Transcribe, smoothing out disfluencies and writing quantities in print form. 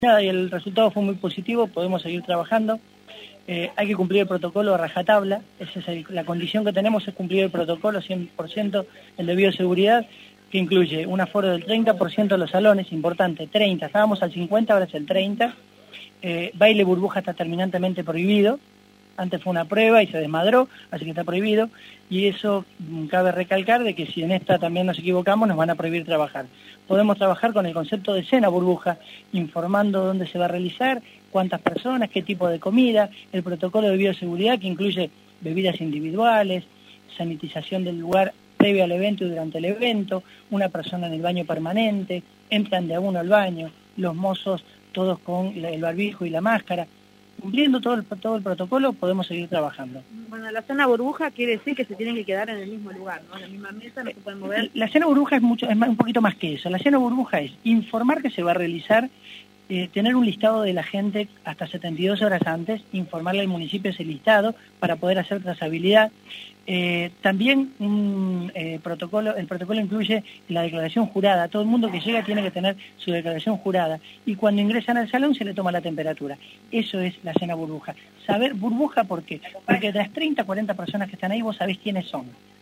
Nada, y el resultado fue muy positivo, podemos seguir trabajando. Hay que cumplir el protocolo a rajatabla, esa es la condición que tenemos es cumplir el protocolo 100%, el de bioseguridad, que incluye un aforo del 30% de los salones, importante, 30, estábamos al 50, ahora es el 30, baile burbuja está terminantemente prohibido, antes fue una prueba y se desmadró, así que está prohibido, y eso cabe recalcar de que si en esta también nos equivocamos nos van a prohibir trabajar. Podemos trabajar con el concepto de cena burbuja, informando dónde se va a realizar, cuántas personas, qué tipo de comida, el protocolo de bioseguridad que incluye bebidas individuales, sanitización del lugar previo al evento y durante el evento, una persona en el baño permanente, entran de a uno al baño, los mozos todos con el barbijo y la máscara. Cumpliendo todo el protocolo podemos seguir trabajando. Bueno, la zona burbuja quiere decir que se tienen que quedar en el mismo lugar, ¿no? En la misma mesa, no se pueden mover. La cena burbuja es un poquito más que eso. La cena burbuja es informar que se va a realizar, tener un listado de la gente hasta 72 horas antes, informarle al municipio ese listado para poder hacer trazabilidad. También el protocolo incluye la declaración jurada. Todo el mundo que llega tiene que tener su declaración jurada. Y cuando ingresan al salón se le toma la temperatura. Eso es la cena burbuja. Saber burbuja, ¿por qué? Porque de las 30, 40 personas que están ahí vos sabés quiénes son.